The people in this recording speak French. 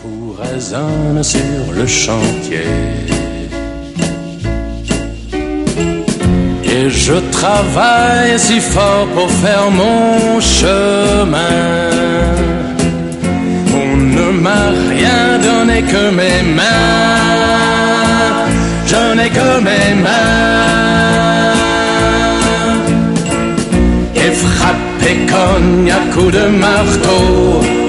coups résonnent sur le chantier. Et je travaille si fort pour faire mon chemin. On ne m'a rien donné que mes mains. Je n'ai que mes mains. Et frapper cogne à coups de marteau